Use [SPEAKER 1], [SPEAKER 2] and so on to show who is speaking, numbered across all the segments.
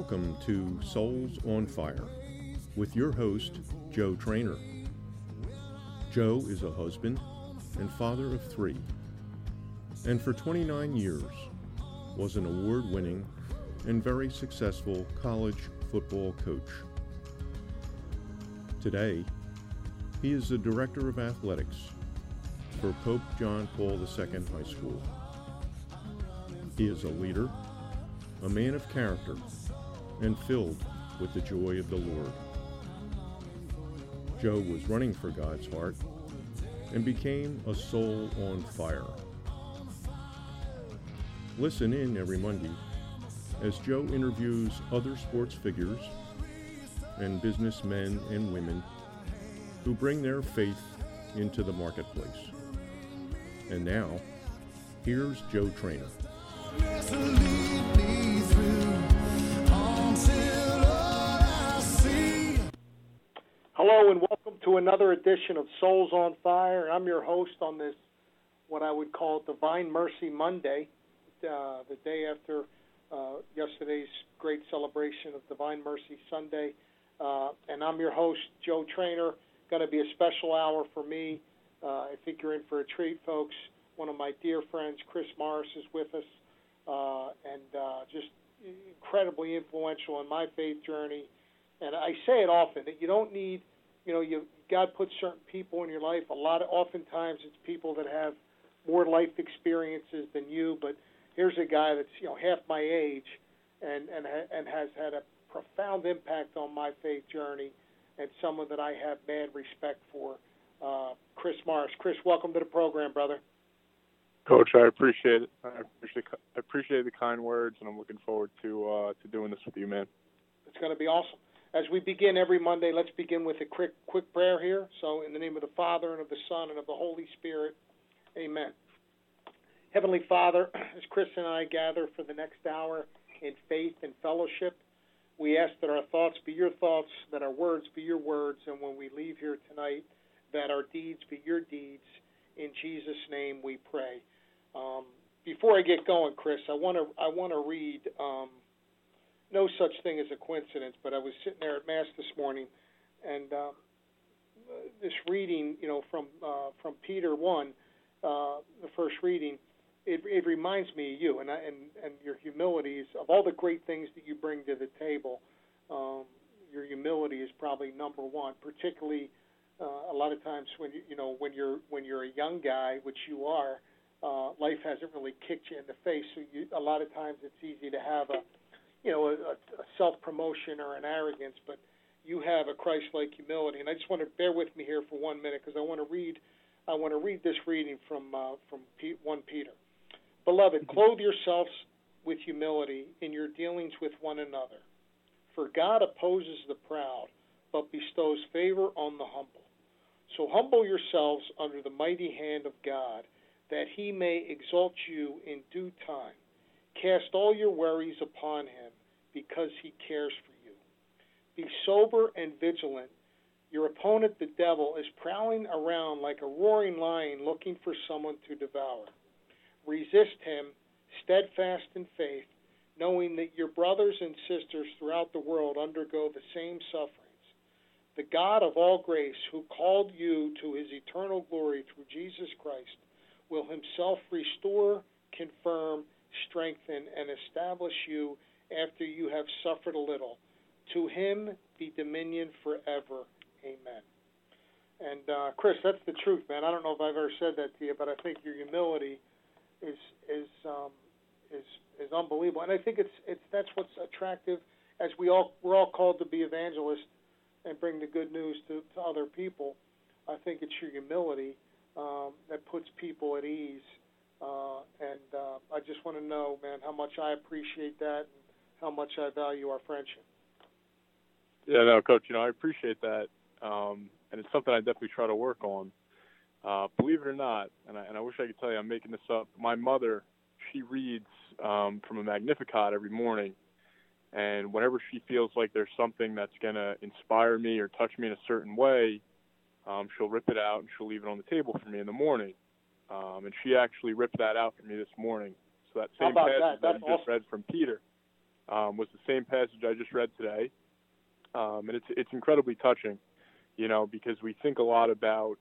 [SPEAKER 1] Welcome to Souls on Fire with your host, Joe Trainer. Joe is a husband and father of 3, and for 29 years was an award-winning and very successful college football coach. Today, he is the Director of Athletics for Pope John Paul II High School. He is a leader, a man of character, and filled with the joy of the Lord. Joe was running for God's heart and became a soul on fire. Listen in every Monday as Joe interviews other sports figures and businessmen and women who bring their faith into the marketplace. And now, here's Joe Trainer.
[SPEAKER 2] Hello and welcome to another edition of Souls on Fire. I'm your host on this, what I would call Divine Mercy Monday, the day after yesterday's great celebration of Divine Mercy Sunday. And I'm your host, Joe Trainer. Going to be a special hour for me. I think you're in for a treat, folks. One of my dear friends, Chris Morris, is with us, and just incredibly influential in my faith journey. And I say it often, that you don't need, God puts certain people in your life. Oftentimes it's people that have more life experiences than you, but here's a guy that's, half my age and has had a profound impact on my faith journey, and someone that I have mad respect for, Chris Morris. Chris, welcome to the program, brother.
[SPEAKER 3] Coach, I appreciate it. I appreciate the kind words, and I'm looking forward to doing this with you, man.
[SPEAKER 2] It's going to be awesome. As we begin every Monday, let's begin with a quick prayer here. So in the name of the Father, and of the Son, and of the Holy Spirit, amen. Heavenly Father, as Chris and I gather for the next hour in faith and fellowship, we ask that our thoughts be your thoughts, that our words be your words, and when we leave here tonight, that our deeds be your deeds. In Jesus' name we pray. Before I get going, Chris, I want to read... no such thing as a coincidence, but I was sitting there at Mass this morning, and this reading, from Peter 1, the first reading, it reminds me of you and your humilities. Of all the great things that you bring to the table, your humility is probably number one. Particularly, a lot of times when when you're a young guy, which you are, life hasn't really kicked you in the face. So a lot of times it's easy to have a self-promotion or an arrogance, but you have a Christ-like humility. And I just want to bear with me here for 1 minute, because I want to read this reading from 1 Peter. Beloved, clothe yourselves with humility in your dealings with one another. For God opposes the proud, but bestows favor on the humble. So humble yourselves under the mighty hand of God, that he may exalt you in due time. Cast all your worries upon him, because he cares for you. Be sober and vigilant. Your opponent, the devil, is prowling around like a roaring lion looking for someone to devour. Resist him, steadfast in faith, knowing that your brothers and sisters throughout the world undergo the same sufferings. The God of all grace, who called you to his eternal glory through Jesus Christ, will himself restore, confirm, strengthen, and establish you after you have suffered a little. To him be dominion forever. Amen. And Chris, that's the truth, man. I don't know if I've ever said that to you, but I think your humility is unbelievable, and I think that's what's attractive. As we're all called to be evangelists and bring the good news to other people. I think it's your humility that puts people at ease. I just want to know, man, how much I appreciate that and how much I value our friendship.
[SPEAKER 3] Yeah, no, Coach, I appreciate that, and it's something I definitely try to work on. Believe it or not, and I wish I could tell you I'm making this up, my mother, she reads from a Magnificat every morning, and whenever she feels like there's something that's going to inspire me or touch me in a certain way, she'll rip it out and she'll leave it on the table for me in the morning. And she actually ripped that out for me this morning. So that same passage that you just read from Peter, was the same passage I just read today. And it's incredibly touching, because we think a lot about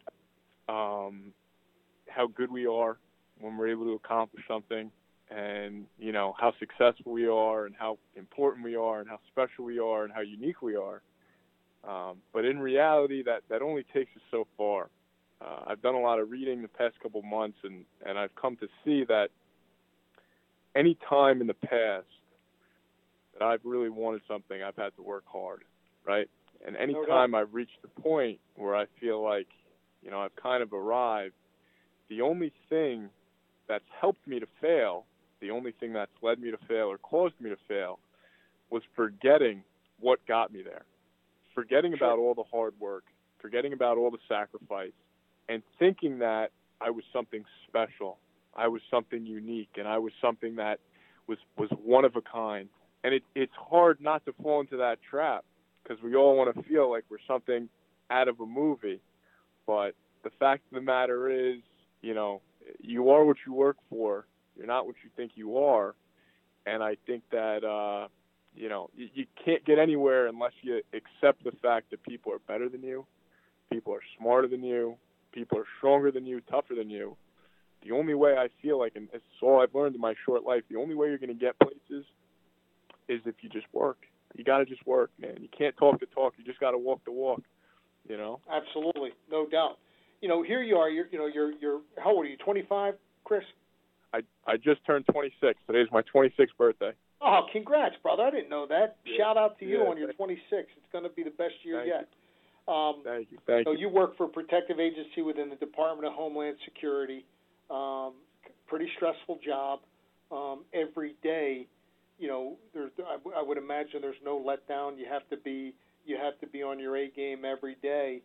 [SPEAKER 3] how good we are when we're able to accomplish something, and, how successful we are, and how important we are, and how special we are, and how unique we are. But in reality, that only takes us so far. I've done a lot of reading the past couple months, and I've come to see that any time in the past that I've really wanted something, I've had to work hard, right? And any time I've reached the point where I feel like, I've kind of arrived, the only thing that's helped me to fail, the only thing that's led me to fail or caused me to fail, was forgetting what got me there. Forgetting about all the hard work, forgetting about all the sacrifice, and thinking that I was something special, I was something unique, and I was something that was one of a kind. And it's hard not to fall into that trap, because we all want to feel like we're something out of a movie. But the fact of the matter is, you are what you work for. You're not what you think you are. And I think that, you can't get anywhere unless you accept the fact that people are better than you, people are smarter than you, people are stronger than you, tougher than you. The only way I feel like, and it's all I've learned in my short life, the only way you're going to get places is if you just work. You got to just work, man. You can't talk the talk. You just got to walk the walk,
[SPEAKER 2] Absolutely. No doubt. Here you are, you're how old are you, 25, Chris?
[SPEAKER 3] I just turned 26. Today's my 26th birthday.
[SPEAKER 2] Oh, congrats, brother. I didn't know that.
[SPEAKER 3] Yeah.
[SPEAKER 2] Shout out to you on your 26. It's going to be the best year yet.
[SPEAKER 3] Thank you. Thank you.
[SPEAKER 2] You work for a protective agency within the Department of Homeland Security. Pretty stressful job. Every day, I would imagine there's no letdown. You have to be on your A game every day.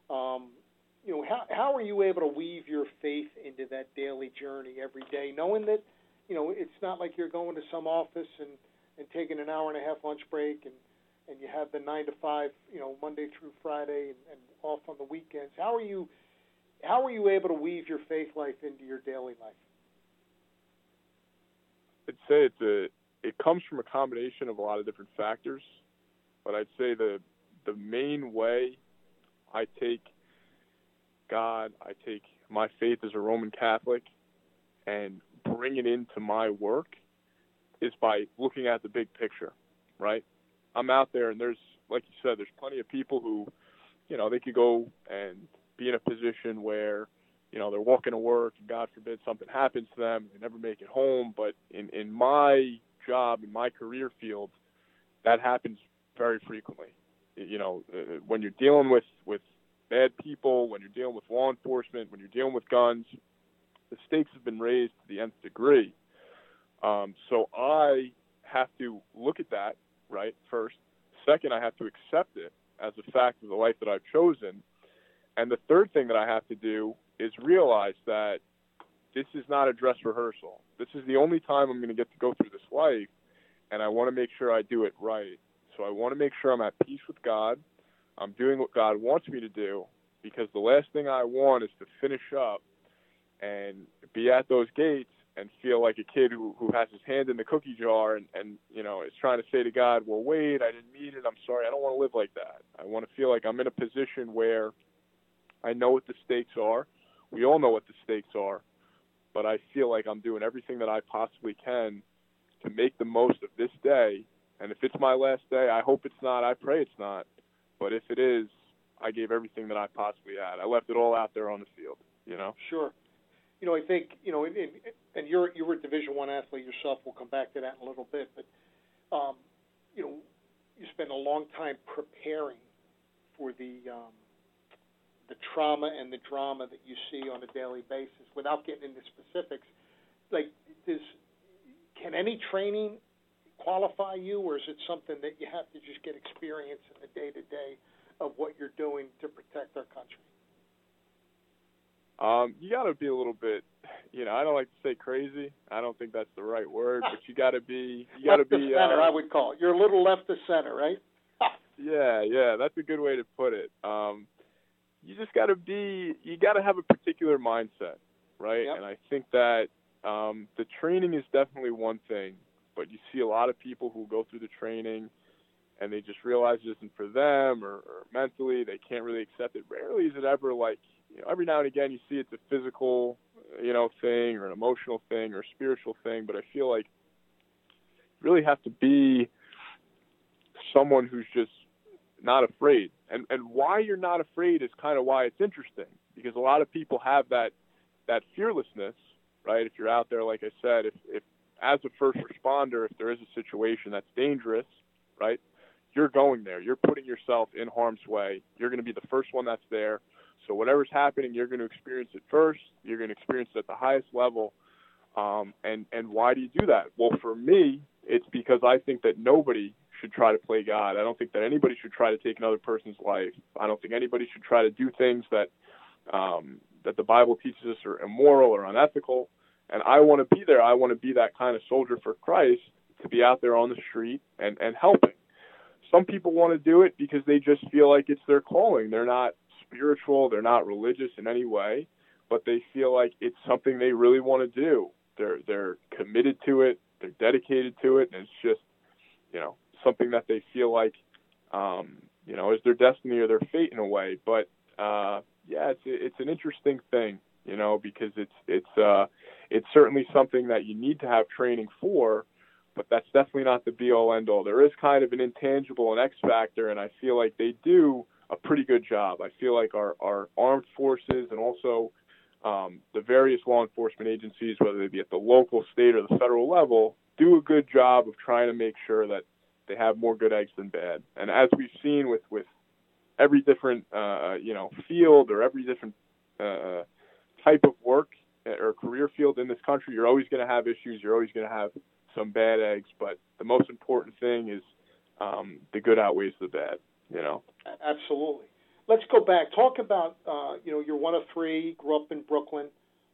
[SPEAKER 2] How are you able to weave your faith into that daily journey every day, knowing that, it's not like you're going to some office and taking an hour and a half lunch break and you have the 9 to 5, Monday through Friday and off on the weekends. How are you able to weave your faith life into your daily life?
[SPEAKER 3] I'd say it comes from a combination of a lot of different factors, but I'd say the main way I take God, I take my faith as a Roman Catholic and bring it into my work is by looking at the big picture, right? I'm out there, and there's, like you said, there's plenty of people who, they could go and be in a position where, they're walking to work, and God forbid something happens to them, they never make it home. But in my job, in my career field, that happens very frequently. When you're dealing with bad people, when you're dealing with law enforcement, when you're dealing with guns, the stakes have been raised to the nth degree. So I have to look at that, right, first. Second, I have to accept it as a fact of the life that I've chosen. And the third thing that I have to do is realize that this is not a dress rehearsal. This is the only time I'm going to get to go through this life, and I want to make sure I do it right. So I want to make sure I'm at peace with God. I'm doing what God wants me to do, because the last thing I want is to finish up and be at those gates and feel like a kid who has his hand in the cookie jar and is trying to say to God, well, wait, I didn't mean it. I'm sorry. I don't want to live like that. I want to feel like I'm in a position where I know what the stakes are. We all know what the stakes are, but I feel like I'm doing everything that I possibly can to make the most of this day. And if it's my last day, I hope it's not. I pray it's not. But if it is, I gave everything that I possibly had. I left it all out there on the field,
[SPEAKER 2] Sure. I think, and you were a Division I athlete yourself. We'll come back to that in a little bit. But, you spend a long time preparing for the trauma and the drama that you see on a daily basis. Without getting into specifics, can any training qualify you, or is it something that you have to just get experience in the day-to-day of what you're doing to protect our country?
[SPEAKER 3] You got to be a little bit, I don't like to say crazy. I don't think that's the right word, but you got to be.
[SPEAKER 2] Left to center, I would call it. You're a little left to center, right?
[SPEAKER 3] Yeah, that's a good way to put it. You just got to you got to have a particular mindset, right? Yep. And I think that the training is definitely one thing, but you see a lot of people who go through the training and they just realize it isn't for them, or mentally they can't really accept it. Rarely is it ever like, every now and again you see it's a physical, thing, or an emotional thing, or a spiritual thing, but I feel like you really have to be someone who's just not afraid. And why you're not afraid is kind of why it's interesting, because a lot of people have that fearlessness, right? If you're out there, like I said, if as a first responder, if there is a situation that's dangerous, right, you're going there. You're putting yourself in harm's way. You're going to be the first one that's there. So whatever's happening, you're going to experience it first. You're going to experience it at the highest level. And why do you do that? Well, for me, it's because I think that nobody should try to play God. I don't think that anybody should try to take another person's life. I don't think anybody should try to do things that that the Bible teaches us are immoral or unethical. And I want to be there. I want to be that kind of soldier for Christ, to be out there on the street and helping. Some people want to do it because they just feel like it's their calling. They're not spiritual, they're not religious in any way, but they feel like it's something they really want to do. They're committed to it, they're dedicated to it, and it's just, something that they feel like, is their destiny or their fate in a way. But it's an interesting thing, because it's certainly something that you need to have training for, but that's definitely not the be-all, end-all. There is kind of an intangible, an X factor, and I feel like they do a pretty good job. I feel like our armed forces and also the various law enforcement agencies, whether they be at the local, state, or the federal level, do a good job of trying to make sure that they have more good eggs than bad. And as we've seen with every different, field or every different type of work or career field in this country, you're always going to have issues. You're always going to have some bad eggs. But the most important thing is the good outweighs the bad,
[SPEAKER 2] Absolutely. Let's go back. Talk about, you're one of three, grew up in Brooklyn.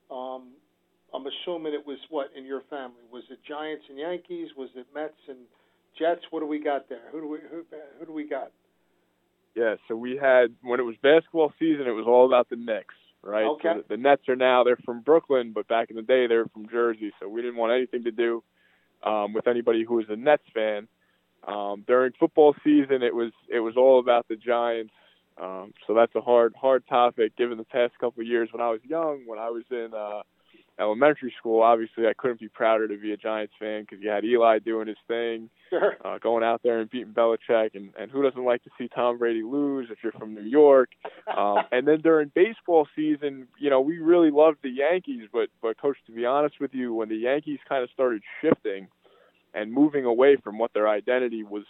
[SPEAKER 2] I'm assuming it was what in your family? Was it Giants and Yankees? Was it Mets and Jets? What do we got there? Who do we got?
[SPEAKER 3] Yeah, so we had, when it was basketball season, it was all about the Knicks, right?
[SPEAKER 2] Okay.
[SPEAKER 3] So the Nets they're from Brooklyn, but back in the day they were from Jersey, so we didn't want anything to do with anybody who was a Nets fan. During football season, it was all about the Giants. So that's a hard topic given the past couple of years. When I was young, when I was in elementary school, obviously I couldn't be prouder to be a Giants fan because you had Eli doing his thing,
[SPEAKER 2] sure,
[SPEAKER 3] going out there and beating Belichick, and who doesn't like to see Tom Brady lose if you're from New York? And then during baseball season, we really loved the Yankees, but Coach, to be honest with you, when the Yankees kind of started shifting and moving away from what their identity was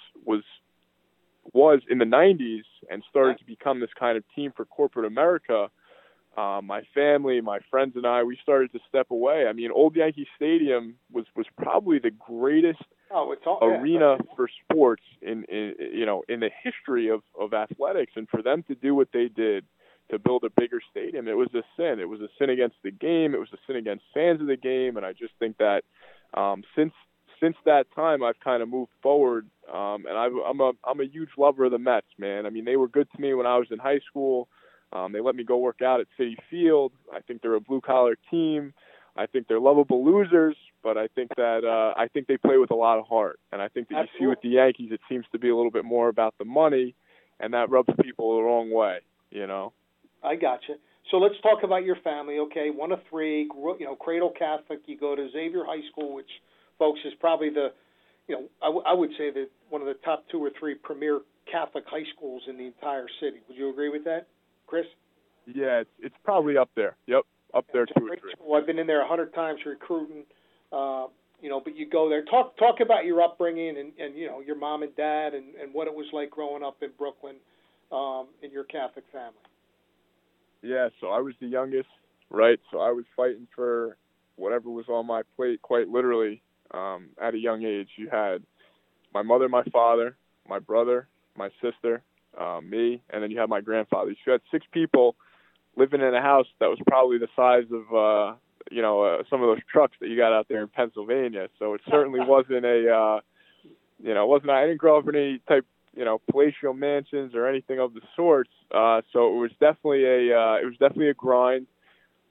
[SPEAKER 3] in the 90s and started to become this kind of team for corporate America, my family, my friends, and I, we started to step away. I mean, Old Yankee Stadium was probably the greatest arena for sports in the history of athletics, and for them to do what they did to build a bigger stadium, it was a sin. It was a sin against the game. It was a sin against fans of the game, and I just think that since that time, I've kind of moved forward, and I'm a huge lover of the Mets, man. I mean, they were good to me when I was in high school. They let me go work out at Citi Field. I think they're a blue-collar team. I think they're lovable losers, but I think that I think they play with a lot of heart. And I think that you see with the Yankees, it seems to be a little bit more about the money, and that rubs people the wrong way,
[SPEAKER 2] I gotcha. So let's talk about your family, okay? One of three, cradle Catholic. You go to Xavier High School, which, folks, is probably I would say that one of the top 2 or 3 premier Catholic high schools in the entire city. Would you agree with that, Chris?
[SPEAKER 3] Yeah, it's probably up there. Yep, up there 2 or 3.
[SPEAKER 2] School. I've been in there 100 times recruiting, but you go there. Talk about your upbringing and your mom and dad and what it was like growing up in Brooklyn in your Catholic family.
[SPEAKER 3] Yeah, so I was the youngest, right? So I was fighting for whatever was on my plate, quite literally, at a young age. You had my mother, my father, my brother, my sister, me, and then you had my grandfather. So you had 6 people living in a house that was probably the size of, some of those trucks that you got out there in Pennsylvania. So it certainly wasn't I didn't grow up in any type, palatial mansions or anything of the sorts. So it was definitely a grind.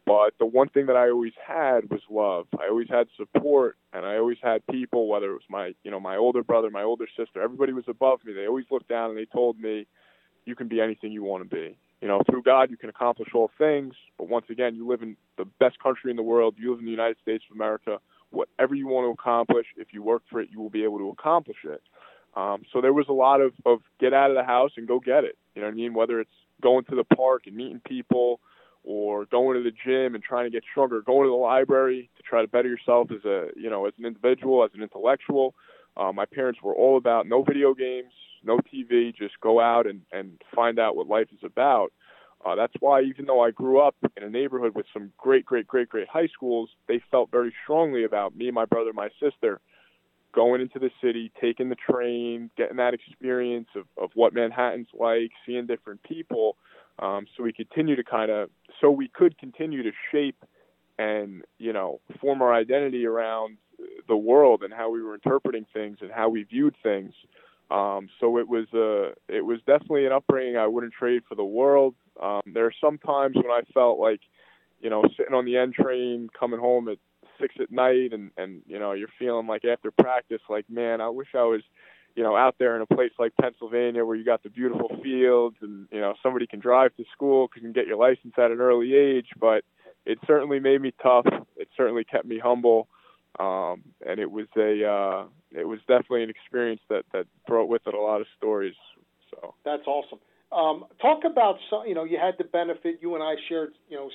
[SPEAKER 3] But the one thing that I always had was love. I always had support, and I always had people, whether it was my older brother, my older sister, everybody was above me. They always looked down and they told me, you can be anything you want to be. Through God, you can accomplish all things. But once again, you live in the best country in the world. You live in the United States of America. Whatever you want to accomplish, if you work for it, you will be able to accomplish it. So there was a lot of get out of the house and go get it. You know what I mean? Whether it's going to the park and meeting people, or going to the gym and trying to get stronger, going to the library to try to better yourself as as an individual, as an intellectual. My parents were all about no video games, no TV, just go out and find out what life is about. That's why even though I grew up in a neighborhood with some great high schools, they felt very strongly about me, my brother, my sister, going into the city, taking the train, getting that experience of what Manhattan's like, seeing different people. So we could continue to shape and, form our identity around the world and how we were interpreting things and how we viewed things. So it was definitely an upbringing I wouldn't trade for the world. There are some times when I felt like, sitting on the N train, coming home at 6 at night and you're feeling like after practice, like, man, I wish I was, out there in a place like Pennsylvania where you got the beautiful fields and, somebody can drive to school, can get your license at an early age. But it certainly made me tough. It certainly kept me humble. And it was definitely an experience that brought with it a lot of stories. So
[SPEAKER 2] that's awesome. Talk about some, you had the benefit, you and I shared,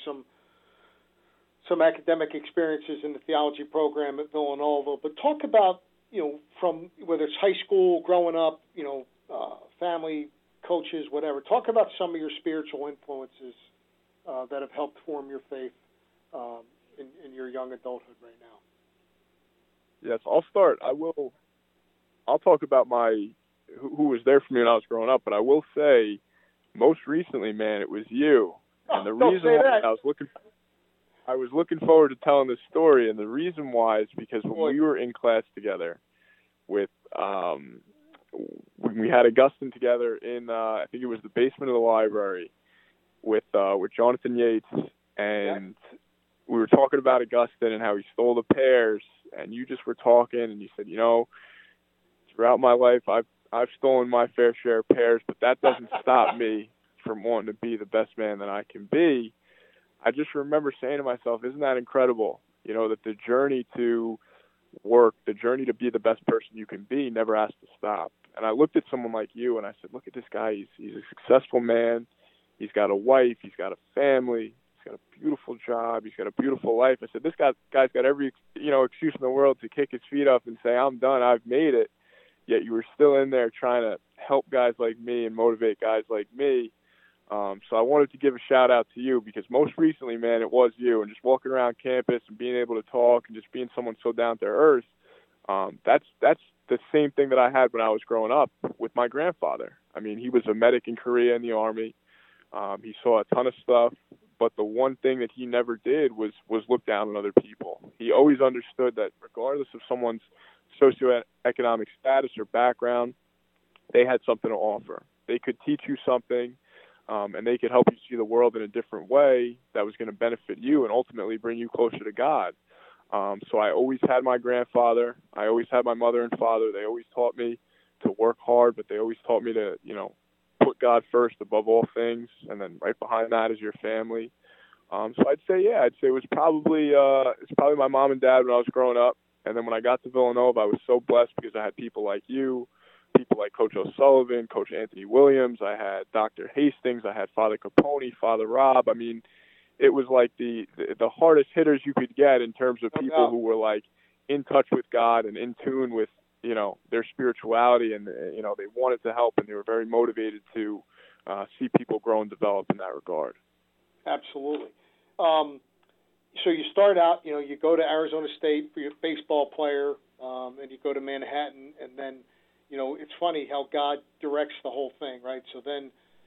[SPEAKER 2] some academic experiences in the theology program at Villanova, but talk about, from whether it's high school, growing up, family, coaches, whatever. Talk about some of your spiritual influences that have helped form your faith in your young adulthood right now.
[SPEAKER 3] Yes, I'll start. I'll talk about who was there for me when I was growing up, but I will say, most recently, man, it was you. And the reason why I was looking forward to telling this story, and the reason why is because when we were in class together with when we had Augustine together in I think it was the basement of the library with Jonathan Yates, and we were talking about Augustine and how he stole the pears, and you just were talking and you said, throughout my life I've stolen my fair share of pears, but that doesn't stop me from wanting to be the best man that I can be. I just remember saying to myself, isn't that incredible? That the journey to work, the journey to be the best person you can be never has to stop. And I looked at someone like you and I said, look at this guy. He's a successful man. He's got a wife. He's got a family. He's got a beautiful job. He's got a beautiful life. I said, this guy's got every, excuse in the world to kick his feet up and say, I'm done. I've made it. Yet you were still in there trying to help guys like me and motivate guys like me. So I wanted to give a shout out to you because most recently, man, it was you, and just walking around campus and being able to talk and just being someone so down to earth. That's the same thing that I had when I was growing up with my grandfather. I mean, he was a medic in Korea in the Army. He saw a ton of stuff, but the one thing that he never did was look down on other people. He always understood that regardless of someone's socioeconomic status or background, they had something to offer. They could teach you something. And they could help you see the world in a different way that was going to benefit you and ultimately bring you closer to God. So I always had my grandfather. I always had my mother and father. They always taught me to work hard, but they always taught me to, put God first above all things. And then right behind that is your family. So I'd say it was probably my mom and dad when I was growing up. And then when I got to Villanova, I was so blessed because I had people like you, people like Coach O'Sullivan, Coach Anthony Williams. I had Dr. Hastings. I had Father Capone, Father Rob. I mean, it was like the hardest hitters you could get in terms of people who were like in touch with God and in tune with, their spirituality, and, they wanted to help, and they were very motivated to see people grow and develop in that regard.
[SPEAKER 2] Absolutely. So you start out, you go to Arizona State for your baseball player, and you go to Manhattan, and then it's funny how God directs the whole thing, right? So then,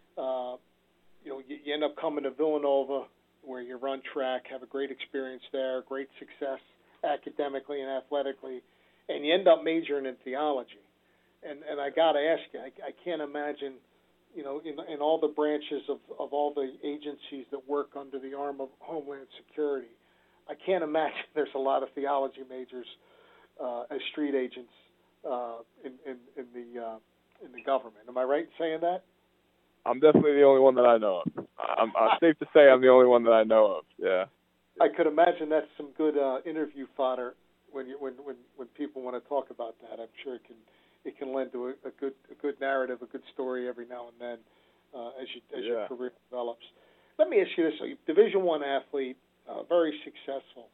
[SPEAKER 2] you end up coming to Villanova where you run track, have a great experience there, great success academically and athletically, and you end up majoring in theology. And I got to ask you, I can't imagine in all the branches of all the agencies that work under the arm of Homeland Security, I can't imagine there's a lot of theology majors as street agents in the government. Am I right in saying that?
[SPEAKER 3] I'm definitely the only one that I know of. I'm safe to say I'm the only one that I know of. Yeah.
[SPEAKER 2] I could imagine that's some good interview fodder when people want to talk about that. I'm sure it can lend to a good narrative, a good story every now and then as your career develops. Let me ask you this: so Division I athlete, very successful.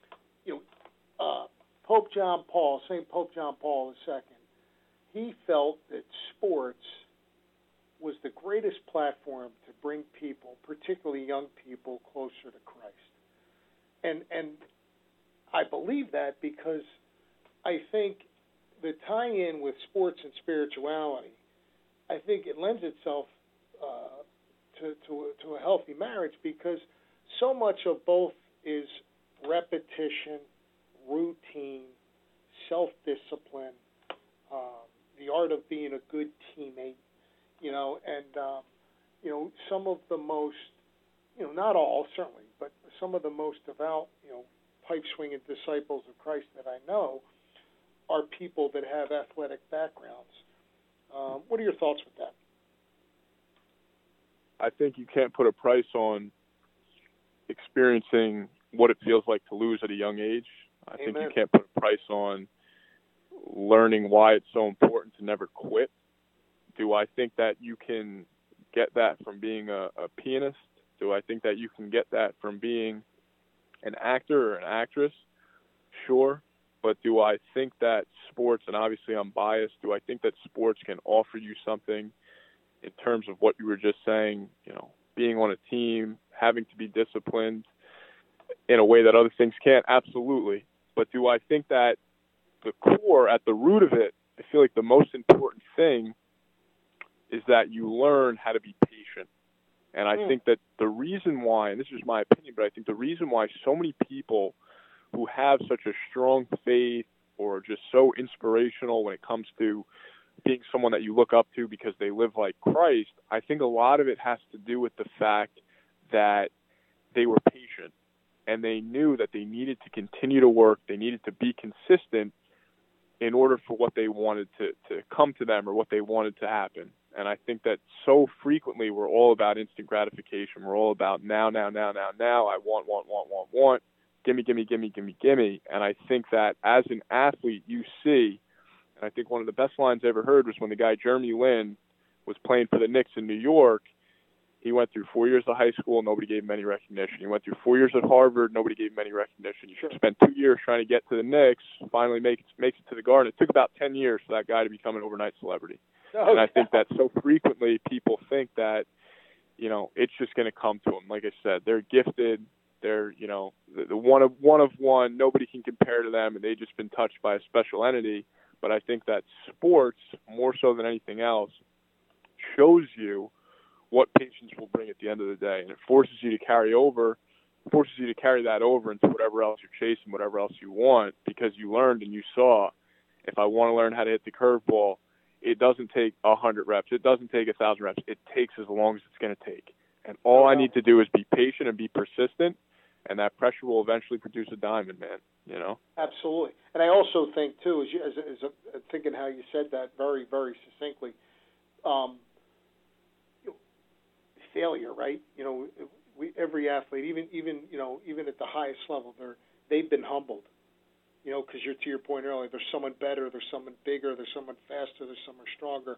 [SPEAKER 2] Pope John Paul, St. Pope John Paul II, he felt that sports was the greatest platform to bring people, particularly young people, closer to Christ. And I believe that because I think the tie-in with sports and spirituality, I think it lends itself to a healthy marriage, because so much of both is repetition, routine, self-discipline, the art of being a good teammate, some of the most, not all certainly, but some of the most devout, pipe-swinging disciples of Christ that I know are people that have athletic backgrounds. What are your thoughts with that?
[SPEAKER 3] I think you can't put a price on experiencing what it feels like to lose at a young age. I think you can't put a price on learning why it's so important to never quit. Do I think that you can get that from being a pianist? Do I think that you can get that from being an actor or an actress? Sure. But do I think that sports, and obviously I'm biased, do I think that sports can offer you something in terms of what you were just saying, being on a team, having to be disciplined in a way that other things can't? Absolutely. But do I think that the core, at the root of it, I feel like the most important thing is that you learn how to be patient. And I think that the reason why, and this is my opinion, but I think the reason why so many people who have such a strong faith or just so inspirational when it comes to being someone that you look up to because they live like Christ, I think a lot of it has to do with the fact that they were patient and they knew that they needed to continue to work, they needed to be consistent in order for what they wanted to come to them or what they wanted to happen. And I think that so frequently we're all about instant gratification. We're all about now. I want. Gimme. And I think that as an athlete, you see, and I think one of the best lines I ever heard was when the guy Jeremy Lin was playing for the Knicks in New York. He went through 4 years of high school, nobody gave him any recognition. He went through 4 years at Harvard, nobody gave him any recognition. He spent 2 years trying to get to the Knicks, finally makes it to the Garden. It took about 10 years for that guy to become an overnight celebrity. And I think that so frequently people think that, it's just going to come to them. Like I said, they're gifted. They're, the one of one. Nobody can compare to them, and they've just been touched by a special entity. But I think that sports, more so than anything else, shows you what patience will bring at the end of the day, and it forces you to carry that over into whatever else you're chasing, whatever else you want, because you learned and you saw, if I want to learn how to hit the curveball, it doesn't take 100 reps. It doesn't take 1,000 reps. It takes as long as it's going to take. And all I need to do is be patient and be persistent, and that pressure will eventually produce a diamond, man.
[SPEAKER 2] Absolutely. And I also think, too, as thinking how you said that very, very succinctly, failure, right? Every athlete, even at the highest level, they've been humbled. Because to your point earlier, there's someone better, there's someone bigger, there's someone faster, there's someone stronger.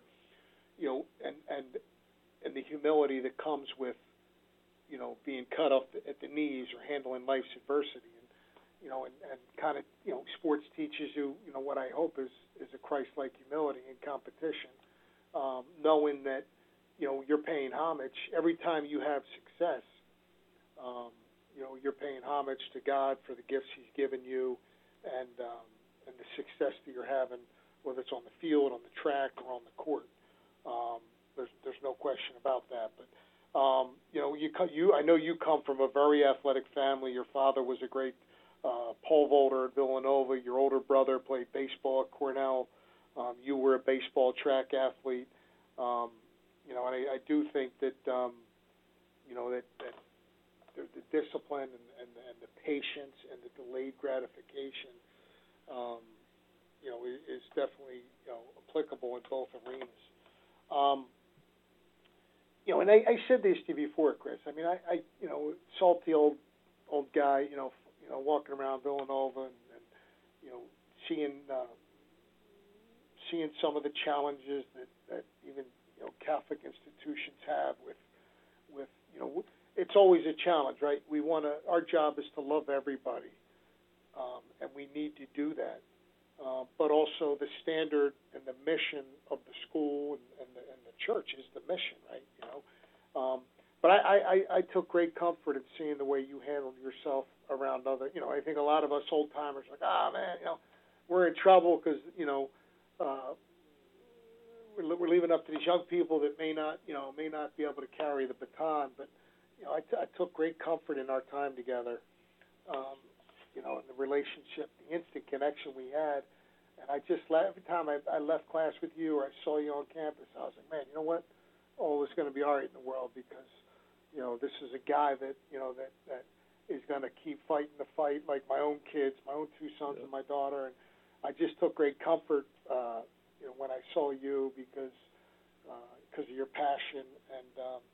[SPEAKER 2] And the humility that comes with, being cut off at the knees or handling life's adversity, and kind of, sports teaches you, what I hope is a Christ-like humility in competition, knowing that, you're paying homage every time you have success. You're paying homage to God for the gifts He's given you, and the success that you're having, whether it's on the field, on the track, or on the court. There's no question about that. But I know you come from a very athletic family. Your father was a great pole vaulter at Villanova. Your older brother played baseball at Cornell. You were a baseball track athlete. And I do think that that the discipline and the patience and the delayed gratification, is definitely applicable in both arenas. And I said this to you before, Chris. I mean, I salty old guy, walking around Villanova and seeing some of the challenges that even Catholic institutions have with it's always a challenge, right? Our job is to love everybody, and we need to do that. But also the standard and the mission of the school and the church is the mission, right? But I took great comfort in seeing the way you handled yourself around other. I think a lot of us old timers are like, man, we're in trouble because we're leaving up to these young people that may not be able to carry the baton. But I took great comfort in our time together. And the relationship, the instant connection we had. And every time I left class with you or I saw you on campus, I was like, man, you know what? All is going to be all right in the world because, this is a guy that is going to keep fighting the fight like my own kids, my own two sons and my daughter. And I just took great comfort, when I saw you because of your passion and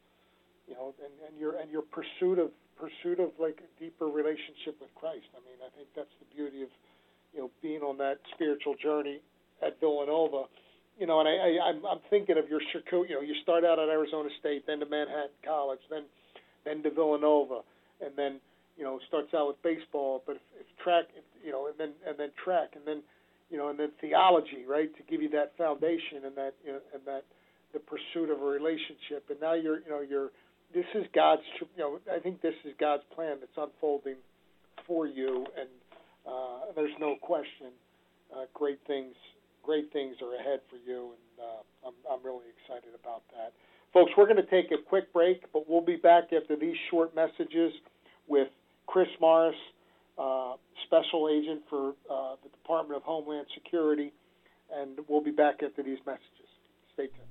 [SPEAKER 2] your pursuit of like a deeper relationship with Christ. I mean, I think that's the beauty of being on that spiritual journey at Villanova. And I'm thinking of your circuit. You start out at Arizona State, then to Manhattan College, then to Villanova, and then starts out with baseball, but if track, and then track, and then theology, right, to give you that foundation and that the pursuit of a relationship. And now this is God's, I think this is God's plan that's unfolding for you, and there's no question, great things are ahead for you, and I'm really excited about that. Folks, we're going to take a quick break, but we'll be back after these short messages with Chris Morris, Special Agent for the Department of Homeland Security, and we'll be back after these messages. Stay tuned.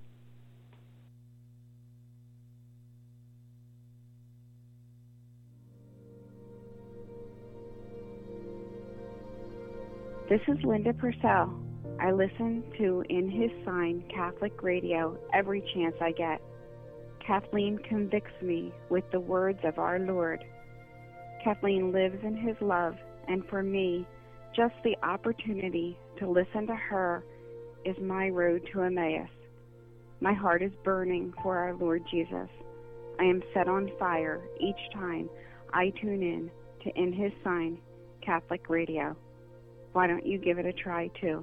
[SPEAKER 4] This is Linda Purcell. I listen to In His Sign Catholic Radio every chance I get. Kathleen convicts me with the words of our Lord. Kathleen lives in His love, and for me, just the opportunity to listen to her is my road to Emmaus. My heart is burning for our Lord Jesus. I am set on fire each time I tune in to In His Sign Catholic Radio. Why don't you give it a try too?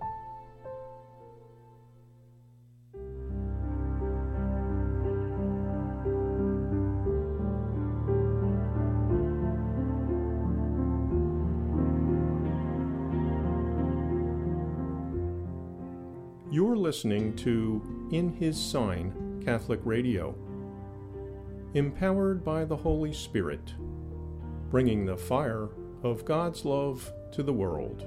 [SPEAKER 1] You're listening to In His Sign Catholic Radio, empowered by the Holy Spirit, bringing the fire of God's love to the world.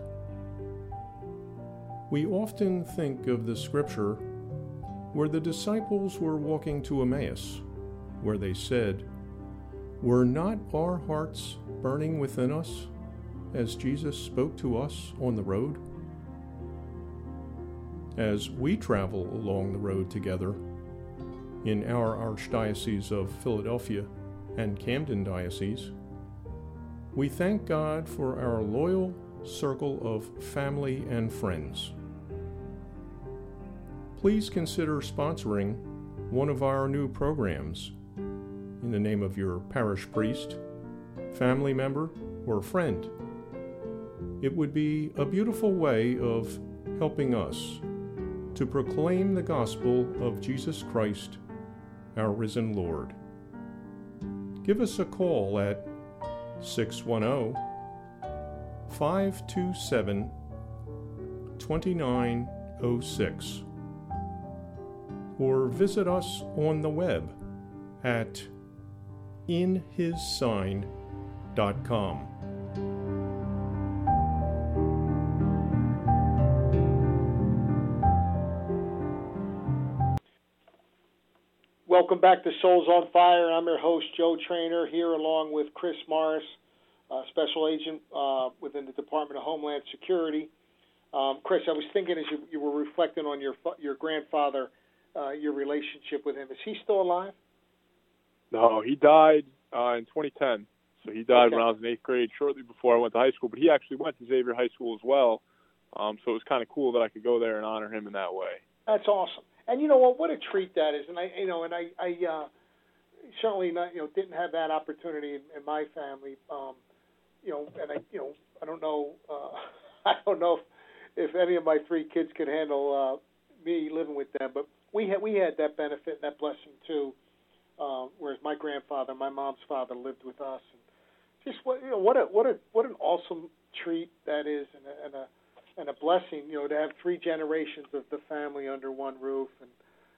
[SPEAKER 1] We often think of the scripture where the disciples were walking to Emmaus, where they said, "Were not our hearts burning within us as Jesus spoke to us on the road?" As we travel along the road together in our Archdiocese of Philadelphia and Camden Diocese, we thank God for our loyal circle of family and friends. Please consider sponsoring one of our new programs in the name of your parish priest, family member, or friend. It would be a beautiful way of helping us to proclaim the gospel of Jesus Christ, our risen Lord. Give us a call at 610-527-2906 or visit us on the web at inhissign.com.
[SPEAKER 2] Welcome back to Souls on Fire. I'm your host, Joe Trainer, here along with Chris Morris, Special Agent within the Department of Homeland Security. Chris, I was thinking as you were reflecting on your grandfather, your relationship with him. Is he still alive?
[SPEAKER 3] No, he died in 2010. So he died when I was in 8th grade, shortly before I went to high school. But he actually went to Xavier High School as well. So it was kind of cool that I could go there and honor him in that way.
[SPEAKER 2] That's awesome. And you know what a treat that is. And I certainly not, didn't have that opportunity in my family. And I don't know, I don't know if any of my 3 kids could handle me living with them, but we had that benefit and that blessing too. Whereas my grandfather, my mom's father, lived with us, and just what an awesome treat that is, and a blessing, to have 3 generations of the family under one roof. And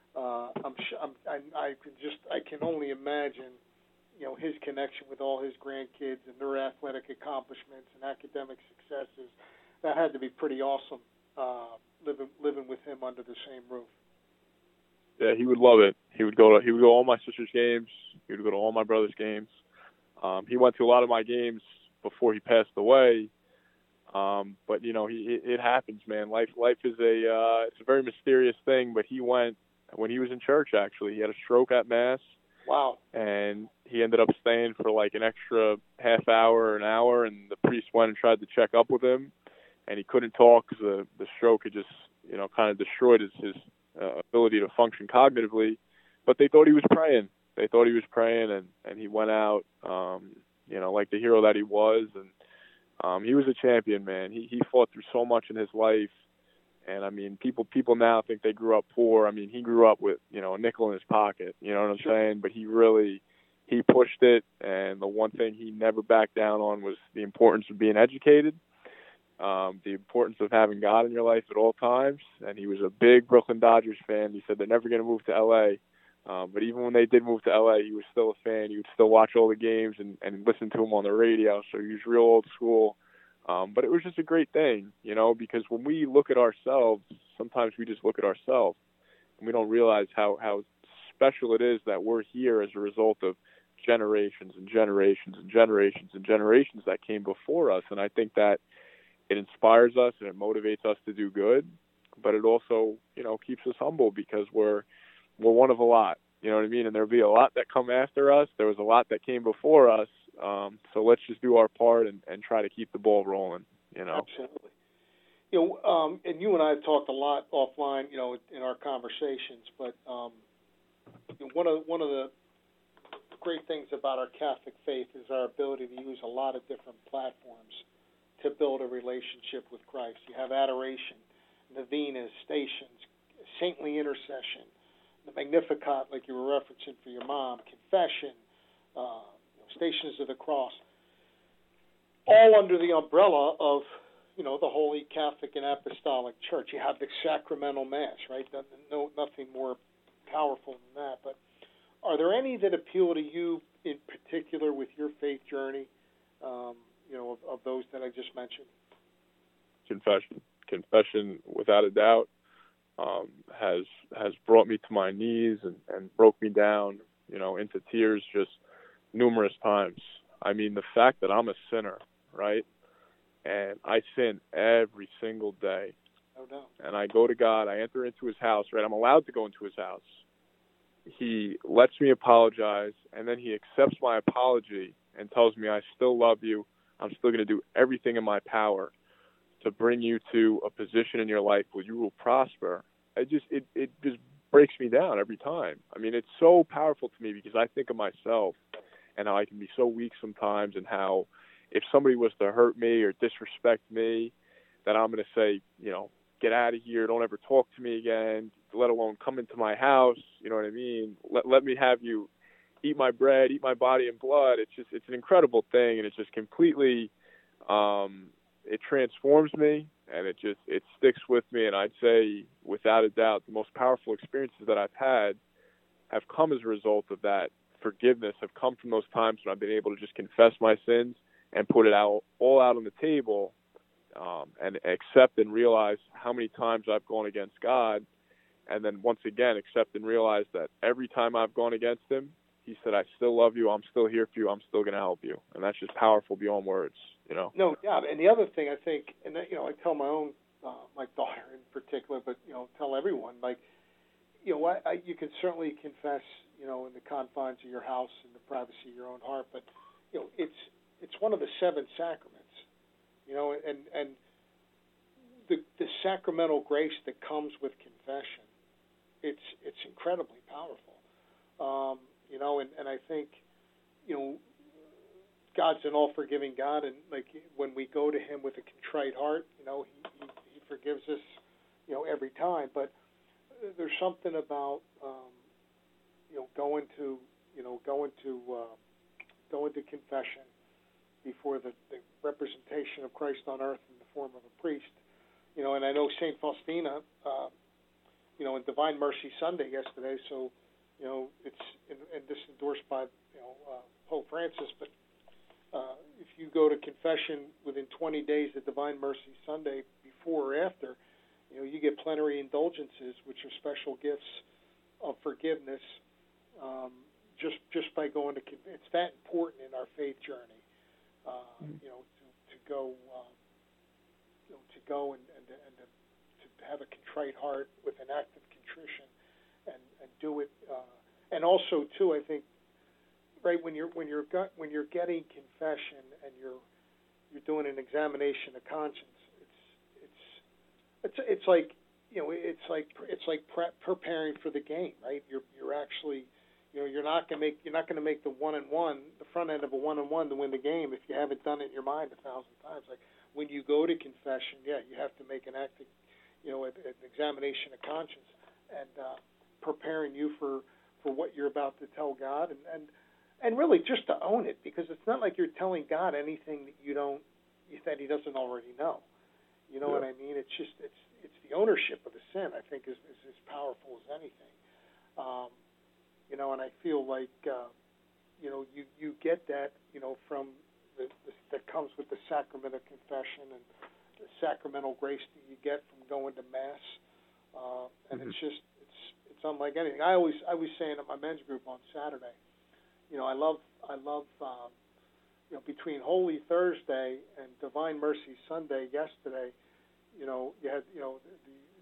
[SPEAKER 2] I can only imagine, his connection with all his grandkids and their athletic accomplishments and academic successes. That had to be pretty awesome, living with him under the same roof.
[SPEAKER 3] Yeah, he would love it. He would go to all my sister's games. He would go to all my brother's games. He went to a lot of my games before he passed away. But it happens, man. Life is it's a very mysterious thing. But he went when he was in church. Actually, he had a stroke at Mass.
[SPEAKER 2] Wow.
[SPEAKER 3] And he ended up staying for like an extra half hour or an hour, and the priest went and tried to check up with him, and he couldn't talk because the stroke had just kind of destroyed his ability to function cognitively. But they thought he was praying. And he went out, like the hero that he was. And he was a champion, man. He fought through so much in his life. And, I mean, people now think they grew up poor. I mean, he grew up with, a nickel in his pocket. You know what I'm saying? But he pushed it. And the one thing he never backed down on was the importance of being educated. The importance of having God in your life at all times. And he was a big Brooklyn Dodgers fan. He said they're never going to move to L.A., but even when they did move to L.A., he was still a fan. He would still watch all the games and listen to him on the radio. So he was real old school. But it was just a great thing, because when we look at ourselves, sometimes we just look at ourselves and we don't realize how special it is that we're here as a result of generations and generations and generations and generations that came before us. And I think that it inspires us and it motivates us to do good, but it also, keeps us humble because we're one of a lot, you know what I mean? And there'll be a lot that come after us. There was a lot that came before us. So let's just do our part and try to keep the ball rolling,
[SPEAKER 2] Absolutely. And you and I have talked a lot offline, in our conversations, but one of the great things about our Catholic faith is our ability to use a lot of different platforms to build a relationship with Christ. You have adoration, novenas, stations, saintly intercession, the Magnificat, like you were referencing for your mom, confession, Stations of the Cross, all under the umbrella of, the Holy Catholic and Apostolic Church. You have the sacramental Mass, right? Nothing more powerful than that. But are there any that appeal to you in particular with your faith journey, of those that I just mentioned?
[SPEAKER 3] Confession, without a doubt, has brought me to my knees and broke me down, into tears just numerous times. I mean, the fact that I'm a sinner, right? And I sin every single day.
[SPEAKER 2] Oh, no.
[SPEAKER 3] And I go to God, I enter into his house, right? I'm allowed to go into his house. He lets me apologize, and then he accepts my apology and tells me I still love you. I'm still going to do everything in my power to bring you to a position in your life where you will prosper. It just breaks me down every time. I mean, it's so powerful to me because I think of myself and how I can be so weak sometimes, and how if somebody was to hurt me or disrespect me, that I'm going to say, get out of here, don't ever talk to me again, let alone come into my house, you know what I mean? Let me have you eat my bread, eat my body and blood. It's an incredible thing, and it's just completely, it transforms me, and it sticks with me. And I'd say, without a doubt, the most powerful experiences that I've had have come as a result of that forgiveness, have come from those times when I've been able to just confess my sins and put it all out on the table, and accept and realize how many times I've gone against God, and then once again accept and realize that every time I've gone against him, he said, I still love you, I'm still here for you, I'm still going to help you. And that's just powerful beyond words, you know?
[SPEAKER 2] No doubt. And the other thing I think, and you know, I tell my own, my daughter in particular, but, you know, tell everyone, like, you know, you can certainly confess, you know, in the confines of your house, in the privacy of your own heart, but, you know, it's one of the 7 sacraments, you know, and the sacramental grace that comes with confession, it's incredibly powerful. You know, and I think, you know, God's an all-forgiving God, and like when we go to Him with a contrite heart, you know, He forgives us, you know, every time. But there's something about, you know, going to confession before the representation of Christ on earth in the form of a priest, you know. And I know Saint Faustina, you know, in Divine Mercy Sunday yesterday, so. You know, and this is endorsed by, you know, Pope Francis, but if you go to confession within 20 days of Divine Mercy Sunday, before or after, you know, you get plenary indulgences, which are special gifts of forgiveness, just by going to confession. It's that important in our faith journey, you know, to go and to have a contrite heart with an act of contrition. And do it, and also too, I think, right, when you're getting confession and you're doing an examination of conscience, it's like, you know, it's like preparing for the game, right? You're actually, you know, you're not going to make the front end of a 1-on-1 to win the game if you haven't done it in your mind 1,000 times. Like when you go to confession, yeah, you have to make an act of, you know, an examination of conscience, and preparing you for what you're about to tell God, and really just to own it, because it's not like you're telling God anything that He doesn't already know. You know what I mean? It's just it's the ownership of the sin, I think, is as powerful as anything. You know, and I feel like you know, you get that, you know, from that comes with the sacrament of confession and the sacramental grace that you get from going to Mass, and it's just. It's unlike anything. I was saying at my men's group on Saturday, you know, I love, you know, between Holy Thursday and Divine Mercy Sunday yesterday, you know, you had, you know,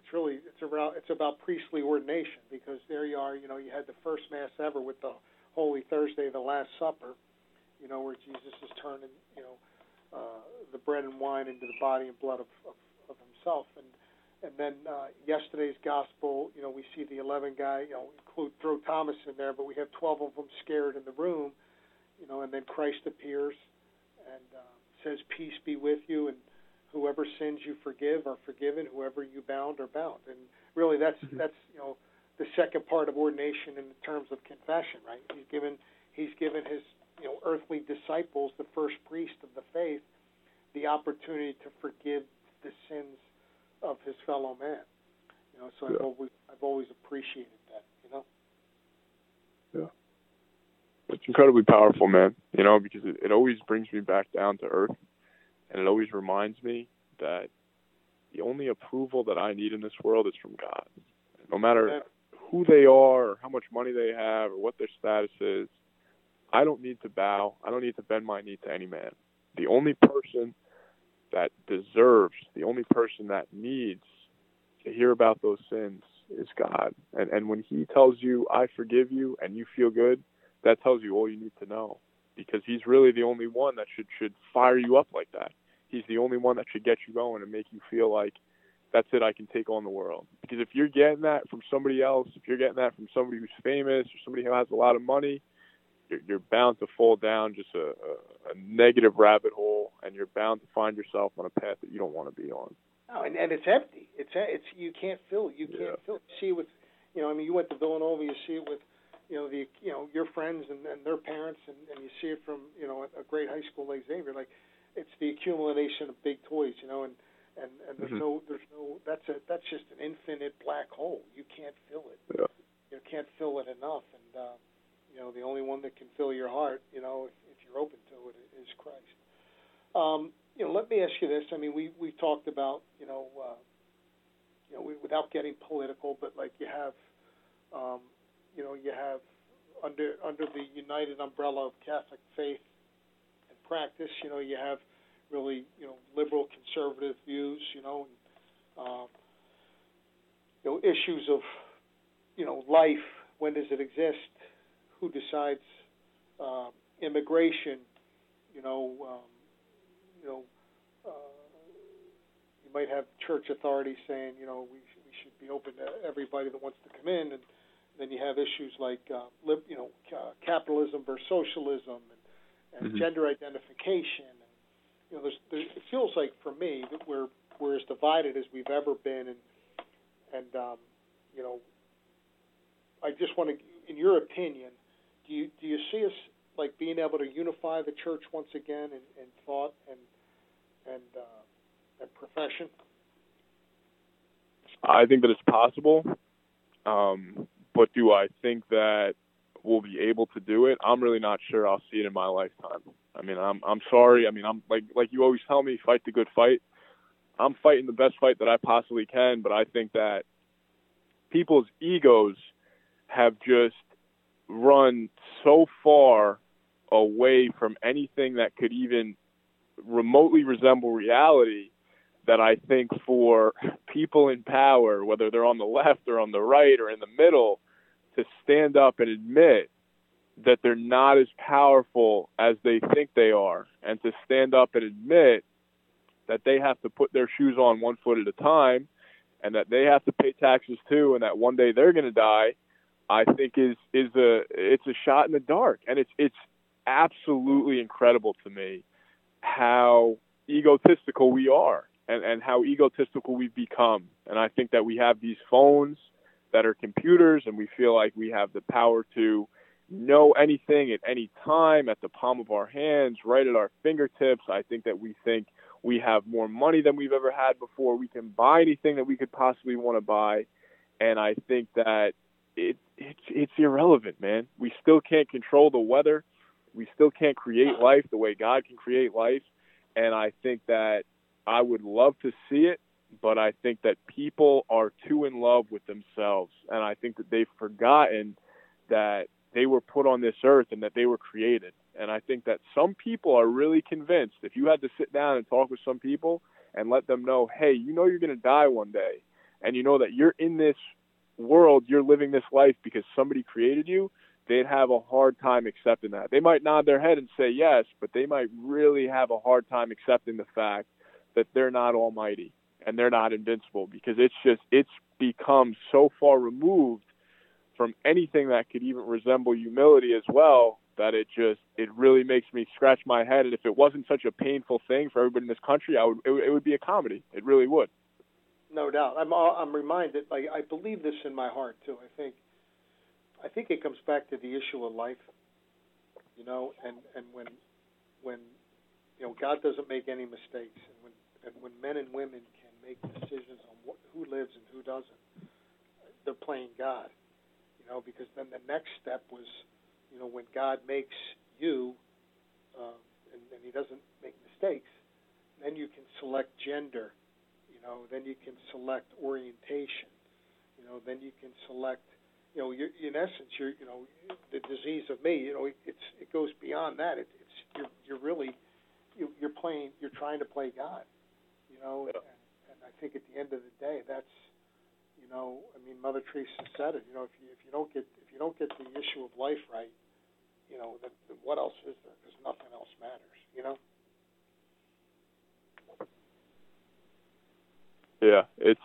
[SPEAKER 2] it's about priestly ordination, because there you are, you know, you had the first Mass ever with the Holy Thursday, the Last Supper, you know, where Jesus is turning, you know, the bread and wine into the body and blood of Himself, and then yesterday's gospel, you know, we see the 11 guy, you know, throw Thomas in there, but we have 12 of them scared in the room, you know, and then Christ appears and says, "Peace be with you," and whoever sins you forgive are forgiven, whoever you bound are bound. And really, that's you know, the second part of ordination in terms of confession, right? He's given his, you know, earthly disciples, the first priest of the faith, the opportunity to forgive the sins of his fellow man, you know. So I've always appreciated that, you know.
[SPEAKER 3] Yeah, it's incredibly powerful, man. You know, because it always brings me back down to earth, and it always reminds me that the only approval that I need in this world is from God. No matter who they are, or how much money they have, or what their status is, I don't need to bow. I don't need to bend my knee to any man. The only person that deserves, the only person that needs to hear about those sins is God. And when He tells you, "I forgive you," and you feel good, that tells you all you need to know, because He's really the only one that should fire you up like that. He's the only one that should get you going and make you feel like, that's it, I can take on the world. Because if you're getting that from somebody else, if you're getting that from somebody who's famous or somebody who has a lot of money, you're bound to fall down just a negative rabbit hole, and you're bound to find yourself on a path that you don't want to be on.
[SPEAKER 2] Oh, and it's empty. It's you can't fill it. You can't fill it. You see it with, you know, I mean, you went to Villanova, you see it with, you know, your friends and their parents, and you see it from, you know, a great high school like Xavier. Like, it's the accumulation of big toys, you know, and there's no that's just an infinite black hole. You can't fill it.
[SPEAKER 3] Yeah.
[SPEAKER 2] You can't fill it enough, and you know, the only one that can fill your heart, you know, if you're open to it, is Christ. You know, let me ask you this. I mean, we've talked about, we without getting political, but like you have under the united umbrella of Catholic faith and practice, you have really, liberal conservative views, issues of, life. When does it exist? Who decides? Immigration. You might have church authorities saying, we should be open to everybody that wants to come in, and then you have issues like, capitalism versus socialism, and gender identification. And, it feels like for me that we're as divided as we've ever been, and I just want to, in your opinion, do you see us like being able to unify the church once again in thought and profession?
[SPEAKER 3] I think that it's possible, but do I think that we'll be able to do it? I'm really not sure I'll see it in my lifetime. I mean, I'm sorry. I mean, I'm like you always tell me, fight the good fight. I'm fighting the best fight that I possibly can, but I think that people's egos have just run so far away from anything that could even remotely resemble reality that I think for people in power, whether they're on the left or on the right or in the middle, to stand up and admit that they're not as powerful as they think they are, and to stand up and admit that they have to put their shoes on one foot at a time, and that they have to pay taxes too, and that one day they're going to die, I think it's a shot in the dark. And it's absolutely incredible to me how egotistical we are and how egotistical we've become. And I think that we have these phones that are computers, and we feel like we have the power to know anything at any time at the palm of our hands, right at our fingertips. I think that we think we have more money than we've ever had before. We can buy anything that we could possibly want to buy. And I think that it's irrelevant, man. We still can't control the weather. We still can't create life the way God can create life. And I think that I would love to see it, but I think that people are too in love with themselves. And I think that they've forgotten that they were put on this earth and that they were created. And I think that some people are really convinced, if you had to sit down and talk with some people and let them know, hey, you're going to die one day, and you know that you're in this world, you're living this life because somebody created you, they'd have a hard time accepting that. They might nod their head and say yes, but they might really have a hard time accepting the fact that they're not almighty and they're not invincible, because it's become so far removed from anything that could even resemble humility as well, that it really makes me scratch my head. And if it wasn't such a painful thing for everybody in this country, it would be a comedy. It really would.
[SPEAKER 2] No doubt. I'm reminded. I believe this in my heart too. I think it comes back to the issue of life. And when God doesn't make any mistakes, and when men and women can make decisions on who lives and who doesn't, they're playing God. Because then the next step was, when God makes you, and He doesn't make mistakes, then you can select gender. Then you can select orientation. Then you can select. In essence, you're the disease of me. It goes beyond that. You're trying to play God. And I think at the end of the day, that's. Mother Teresa said it. If you don't get the issue of life right, then what else is there? Because nothing else matters.
[SPEAKER 3] Yeah,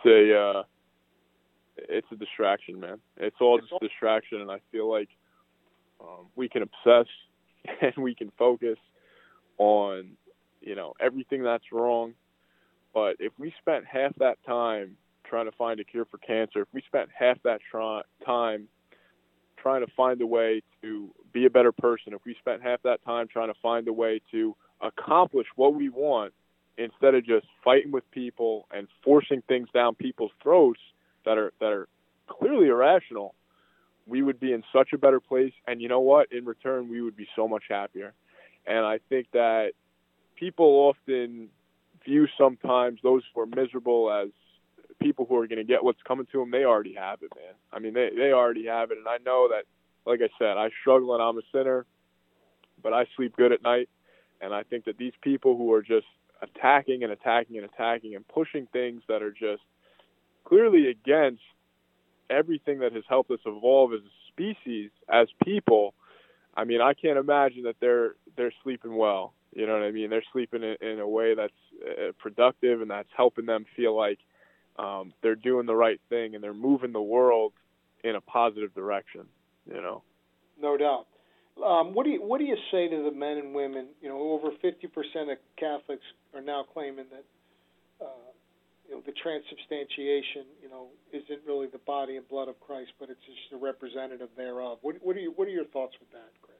[SPEAKER 3] it's a distraction, man. It's all just a distraction, and I feel like we can obsess and we can focus on everything that's wrong. But if we spent half that time trying to find a cure for cancer, if we spent half that time trying to find a way to be a better person, if we spent half that time trying to find a way to accomplish what we want, instead of just fighting with people and forcing things down people's throats that are clearly irrational, we would be in such a better place. And you know what? In return, we would be so much happier. And I think that people often view sometimes those who are miserable as people who are going to get what's coming to them, they already have it, man. I mean, they already have it. And I know that, like I said, I struggle and I'm a sinner, but I sleep good at night. And I think that these people who are just attacking and attacking and attacking and pushing things that are just clearly against everything that has helped us evolve as a species, as people, I mean, I can't imagine that they're sleeping well. You know what I mean? They're sleeping in a way that's productive and that's helping them feel like they're doing the right thing and they're moving the world in a positive direction. You know? No
[SPEAKER 2] doubt. What do you say to the men and women? You know, over 50% of Catholics are now claiming that the transubstantiation, isn't really the body and blood of Christ, but it's just a representative thereof. What are your thoughts with that, Chris?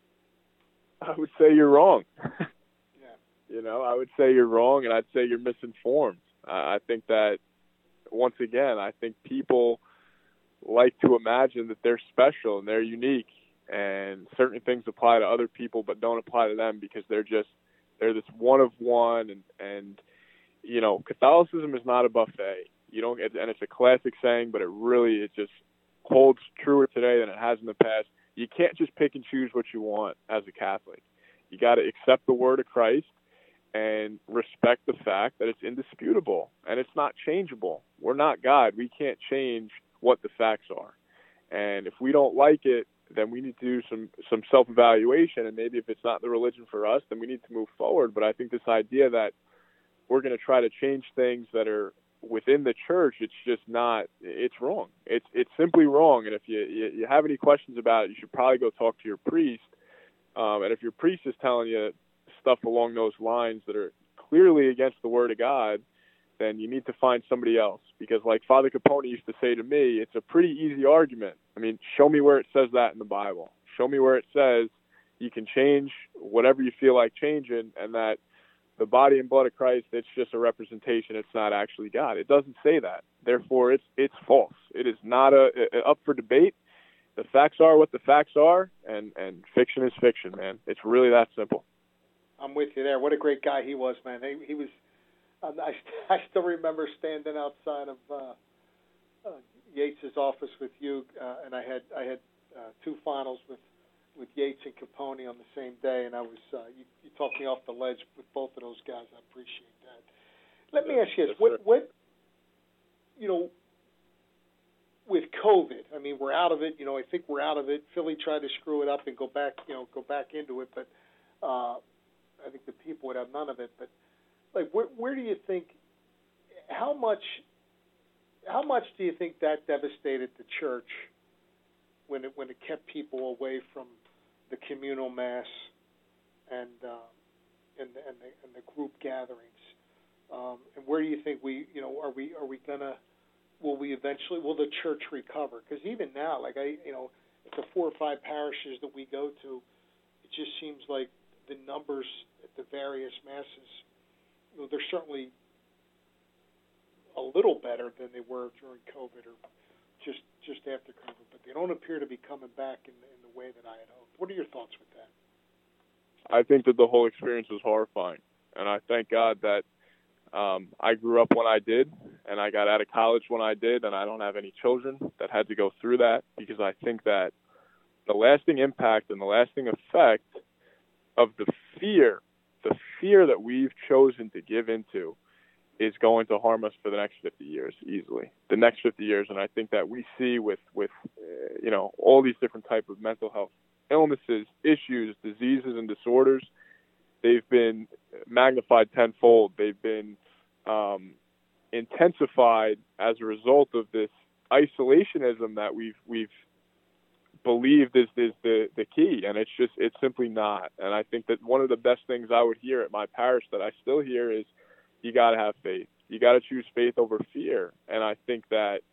[SPEAKER 3] I would say you're wrong.
[SPEAKER 2] Yeah.
[SPEAKER 3] I would say you're wrong, and I'd say you're misinformed. I think that, once again, I think people like to imagine that they're special and they're unique, and certain things apply to other people but don't apply to them because they're this one of one, and Catholicism is not a buffet. And it's a classic saying, but it just holds truer today than it has in the past. You can't just pick and choose what you want as a Catholic. You got to accept the word of Christ and respect the fact that it's indisputable and it's not changeable. We're not God. We can't change what the facts are. And if we don't like it, then we need to do some self-evaluation, and maybe if it's not the religion for us, then we need to move forward. But I think this idea that we're going to try to change things that are within the church, it's just not, it's wrong. It's simply wrong. And if you have any questions about it, you should probably go talk to your priest. And if your priest is telling you stuff along those lines that are clearly against the word of God, then you need to find somebody else. Because like Father Capone used to say to me, it's a pretty easy argument. I mean, show me where it says that in the Bible. Show me where it says you can change whatever you feel like changing, and that the body and blood of Christ, it's just a representation. It's not actually God. It doesn't say that. Therefore, it's false. It is not up for debate. The facts are what the facts are, and fiction is fiction, man. It's really that simple.
[SPEAKER 2] I'm with you there. What a great guy he was, man. He was. I still remember standing outside of Yates's office with you, and I had two finals with Yates and Capone on the same day, and I was you talked me off the ledge with both of those guys. I appreciate that. Let me ask you this: what with COVID? I mean, we're out of it. I think we're out of it. Philly tried to screw it up and go back into it, but I think the people would have none of it. But like, where do you think? How much do you think that devastated the church when it kept people away from the communal mass and the group gatherings? And where do you think will the church recover? Because even now, like the 4 or 5 parishes that we go to, it just seems like the numbers at the various masses, they're certainly a little better than they were during COVID or just after COVID, but they don't appear to be coming back in the way that I had hoped. What are your thoughts with that?
[SPEAKER 3] I think that the whole experience was horrifying, and I thank God that I grew up when I did, and I got out of college when I did, and I don't have any children that had to go through that, because I think that the lasting impact and the lasting effect of the fear that we've chosen to give into is going to harm us for the next 50 years, easily. The next 50 years, and I think that we see with all these different type of mental health illnesses, issues, diseases, and disorders, they've been magnified tenfold. They've been intensified as a result of this isolationism that we've believed is the key, and it's simply not. And I think that one of the best things I would hear at my parish that I still hear is, you got to have faith. You got to choose faith over fear. And I think that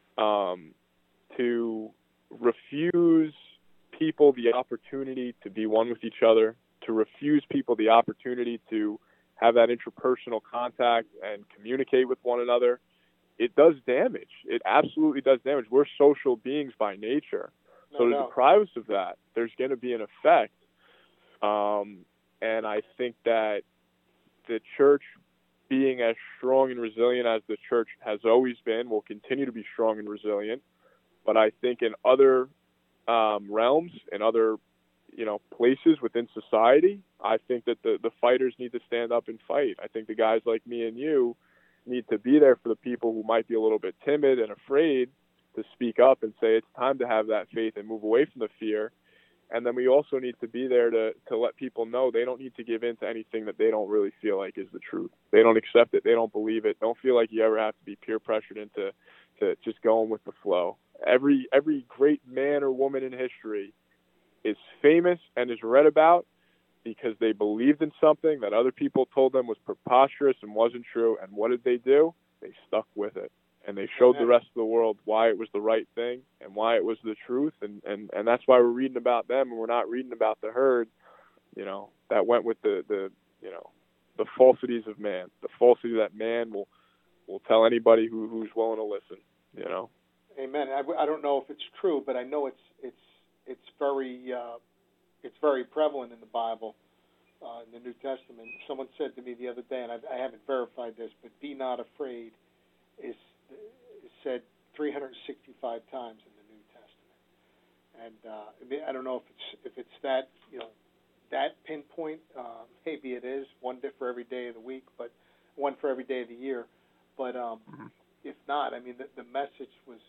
[SPEAKER 3] to refuse people the opportunity to be one with each other, to refuse people the opportunity to have that interpersonal contact and communicate with one another, it does damage. It absolutely does damage. We're social beings by nature. So to deprive us of that, there's going to be an effect. And I think that the church being as strong and resilient as the church has always been, will continue to be strong and resilient. But I think in other realms, in other places within society, I think that the fighters need to stand up and fight. I think the guys like me and you need to be there for the people who might be a little bit timid and afraid to speak up and say it's time to have that faith and move away from the fear. And then we also need to be there to let people know they don't need to give in to anything that they don't really feel like is the truth. They don't accept it. They don't believe it. Don't feel like you ever have to be peer pressured into just going with the flow. Every great man or woman in history is famous and is read about because they believed in something that other people told them was preposterous and wasn't true. And what did they do? They stuck with it. And they showed the rest of the world why it was the right thing and why it was the truth. And that's why we're reading about them, and we're not reading about the herd, that went with the falsities of man, the falsity that man will tell anybody who's willing to listen,
[SPEAKER 2] Amen. I don't know if it's true, but I know it's very prevalent in the Bible, in the New Testament. Someone said to me the other day, and I haven't verified this, but "be not afraid" is said 365 times in the New Testament, and I don't know if it's that that pinpoint. Maybe it is one for every day of the week, but one for every day of the year. But if not, I mean the message was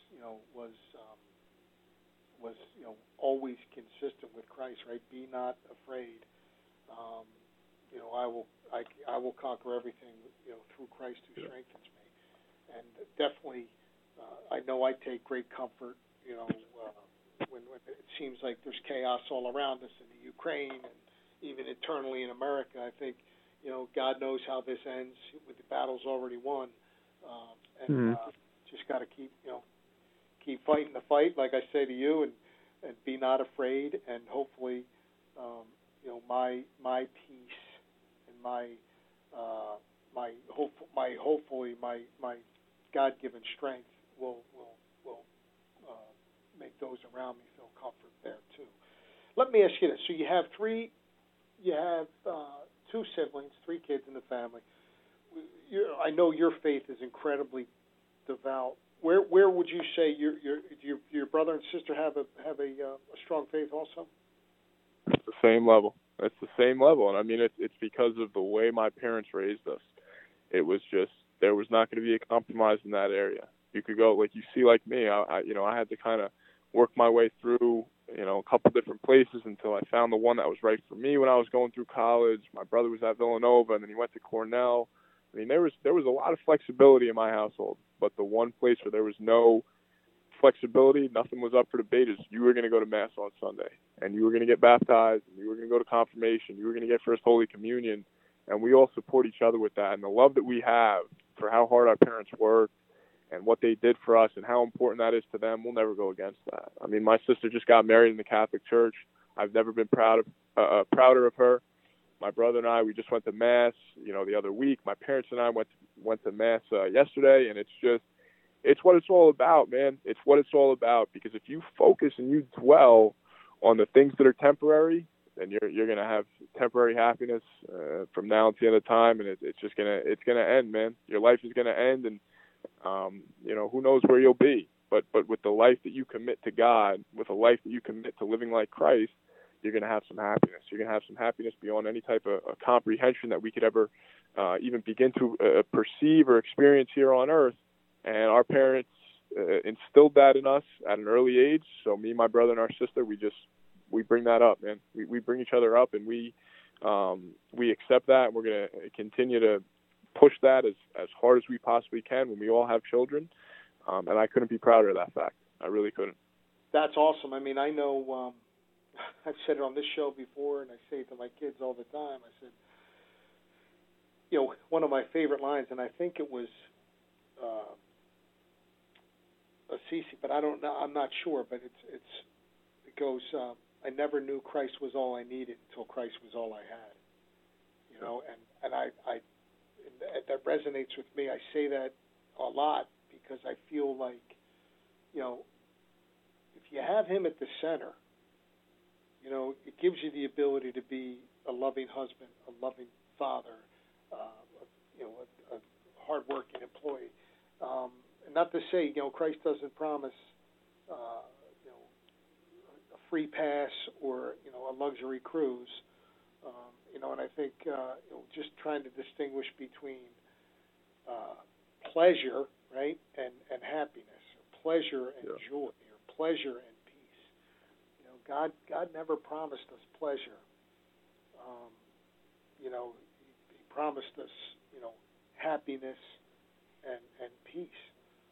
[SPEAKER 2] always consistent with Christ, right? Be not afraid. I will conquer everything through Christ who strengthens me. And definitely, I know I take great comfort, when it seems like there's chaos all around us in the Ukraine and even internally in America. I think, God knows how this ends with the battles already won, and just got to keep fighting the fight, like I say to you, and be not afraid, and hopefully, my peace and my God-given strength will make those around me feel comfort there too. Let me ask you this: so you have two siblings, 3 kids in the family. I know your faith is incredibly devout. Where would you say your brother and sister have a strong faith also?
[SPEAKER 3] It's the same level. It's the same level, and I mean it's because of the way my parents raised us. It was just there was not going to be a compromise in that area. You could go like you see, like me. I had to kind of work my way through a couple different places until I found the one that was right for me when I was going through college. My brother was at Villanova, and then he went to Cornell. I mean, there was a lot of flexibility in my household, but the one place where there was no flexibility, nothing was up for debate, is you were going to go to Mass on Sunday, and you were going to get baptized, and you were going to go to confirmation, you were going to get First Holy Communion, and we all support each other with that. And the love that we have for how hard our parents worked and what they did for us and how important that is to them, we'll never go against that. I mean, my sister just got married in the Catholic Church. I've never been prouder of her. My brother and I, we just went to Mass, the other week. My parents and I went to Mass yesterday, and it's what it's all about, man. It's what it's all about, because if you focus and you dwell on the things that are temporary, then you're gonna have temporary happiness from now until the end of time, and it's gonna end, man. Your life is gonna end, and who knows where you'll be. But with the life that you commit to God, with a life that you commit to living like Christ, you're going to have some happiness. You're going to have some happiness beyond any type of comprehension that we could ever even begin to perceive or experience here on earth. And our parents instilled that in us at an early age. So me, my brother, and our sister, we bring that up, man. We bring each other up, and we accept that. And we're going to continue to push that as hard as we possibly can when we all have children. And I couldn't be prouder of that fact. I really couldn't.
[SPEAKER 2] That's awesome. I mean, I know I've said it on this show before, and I say it to my kids all the time. I said, one of my favorite lines, and I think it was Assisi, but I don't know. I'm not sure, but it goes. I never knew Christ was all I needed until Christ was all I had. And that resonates with me. I say that a lot because I feel like, if you have Him at the center, it gives you the ability to be a loving husband, a loving father, a hard-working employee. And not to say, Christ doesn't promise, a free pass or, a luxury cruise. And I think, just trying to distinguish between pleasure, right, and happiness, or pleasure and joy, or pleasure and peace. God never promised us pleasure. He promised us, happiness and peace.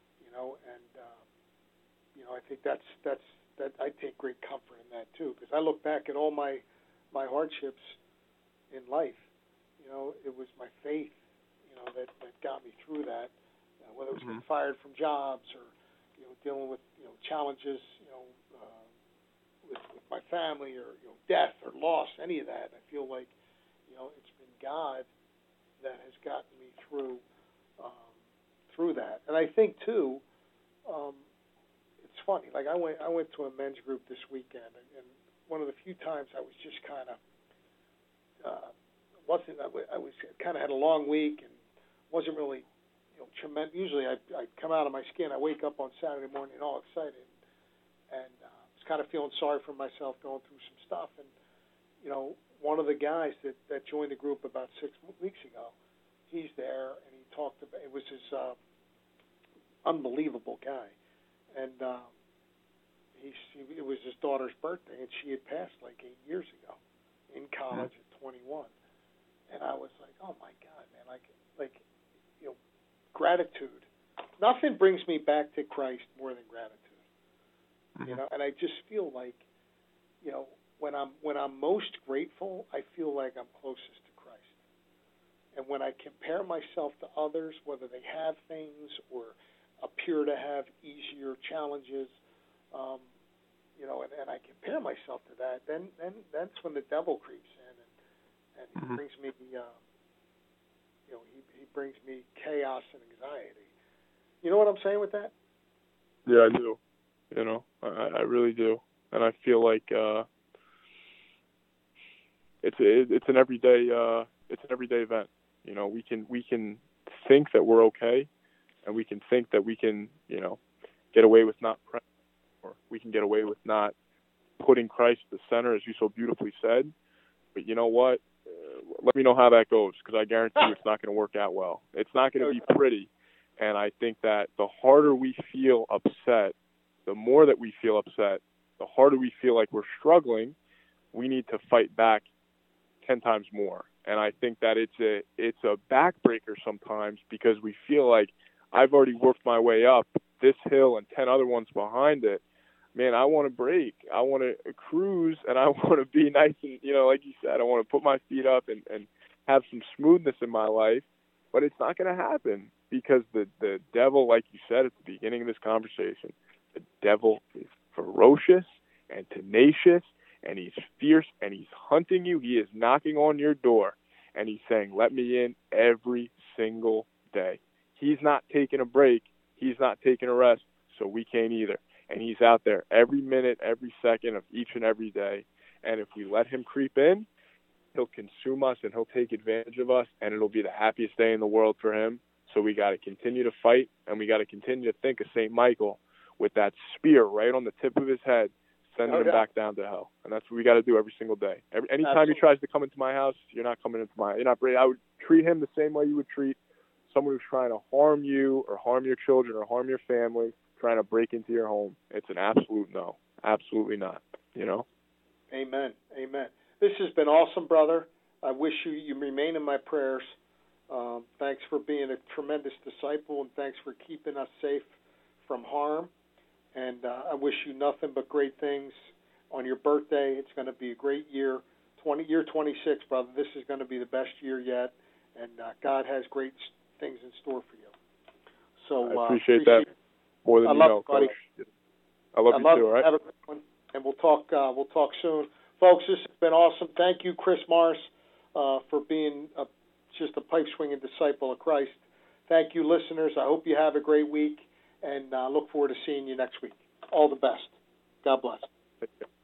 [SPEAKER 2] I think that I take great comfort in that too, because I look back at all my hardships in life. It was my faith, that got me through that. Whether it was getting fired from jobs or dealing with challenges, with my family, or death or loss, any of that. I feel like it's been God that has gotten me through that. And I think too, it's funny. Like I went to a men's group this weekend, and one of the few times I was just kind of I was kind of had a long week and wasn't really tremendous. Usually I come out of my skin. I wake up on Saturday morning all excited, and was kind of feeling sorry for myself, going through some stuff. And one of the guys that joined the group about 6 weeks ago, he's there, and he talked about, it was his unbelievable guy, and it was his daughter's birthday, and she had passed like 8 years ago in college at 21. And I was like, oh my God, man, like gratitude. Nothing brings me back to Christ more than gratitude. And I just feel like, when I'm most grateful, I feel like I'm closest to Christ. And when I compare myself to others, whether they have things or appear to have easier challenges, and I compare myself to that, then that's when the devil creeps in and he brings me, he brings me chaos and anxiety. You know what I'm saying with that?
[SPEAKER 3] Yeah, I do. I really do, and I feel like it's an everyday event. We can think that we're okay, and we can think that we can get away with not praying, or we can get away with not putting Christ at the center, as you so beautifully said. But you know what? Let me know how that goes, because I guarantee you it's not going to work out well. It's not going to be pretty. And I think that the harder we feel upset, the more that we feel upset, the harder we feel like we're struggling, we need to fight back 10 times more. And I think that it's a backbreaker sometimes, because we feel like I've already worked my way up this hill and 10 other ones behind it. Man, I want to break. I want to cruise, and I want to be nice and, like you said, I want to put my feet up and have some smoothness in my life. But it's not going to happen, because the devil, like you said at the beginning of this conversation, the devil is ferocious and tenacious, and he's fierce, and he's hunting you. He is knocking on your door, and he's saying, let me in every single day. He's not taking a break. He's not taking a rest, so we can't either. And he's out there every minute, every second of each and every day. And if we let him creep in, he'll consume us and he'll take advantage of us, and it'll be the happiest day in the world for him. So we got to continue to fight, and we got to continue to think of St. Michael with that spear right on the tip of his head, sending him back down to hell. And that's what we got to do every single day. Anytime he tries to come into my house, you're not coming into you're not brave. I would treat him the same way you would treat someone who's trying to harm you or harm your children or harm your family, trying to break into your home. It's an absolute no. Absolutely not.
[SPEAKER 2] Amen. Amen. This has been awesome, brother. I wish you remain in my prayers. Thanks for being a tremendous disciple, and thanks for keeping us safe from harm. And I wish you nothing but great things on your birthday. It's going to be a great year. Year 26, brother. This is going to be the best year yet, and God has great things in store for you. So
[SPEAKER 3] I appreciate that more than you know, Coach. I love you too, all right?
[SPEAKER 2] Have a good one, and we'll talk soon. Folks, this has been awesome. Thank you, Chris Morris, for being just a pipe-swinging disciple of Christ. Thank you, listeners. I hope you have a great week, and look forward to seeing you next week. All the best. God bless.
[SPEAKER 3] Take care.